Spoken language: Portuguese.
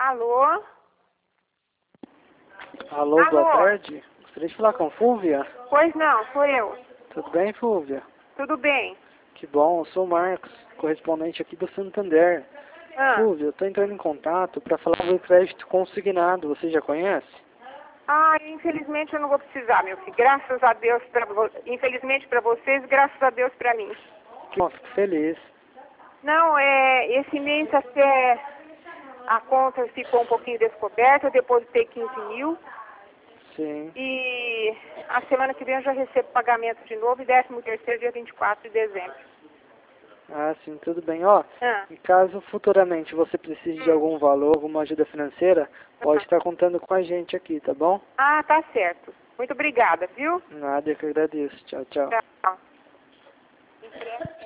Alô? Alô, boa tarde. Gostaria de falar com Fúvia? Pois não, sou eu. Tudo bem, Fúvia? Tudo bem. Que bom, eu sou o Marcos, correspondente aqui do Santander. Ah, Fúvia, eu estou entrando em contato para falar sobre crédito consignado. Você já conhece? infelizmente eu não vou precisar, meu filho. Graças a Deus, infelizmente para vocês, graças a Deus para mim. Que bom, fico feliz. Não, esse mês até a conta ficou um pouquinho descoberta, eu depositei 15 mil. Sim. E a semana que vem eu já recebo pagamento de novo e 13º dia 24 de dezembro. Ah, sim, tudo bem. Ó, Ah, em caso futuramente você precise de algum valor, alguma ajuda financeira, pode estar contando com a gente aqui, tá bom? tá certo. Muito obrigada, viu? Nada, eu que agradeço. Tchau, tchau. Tchau.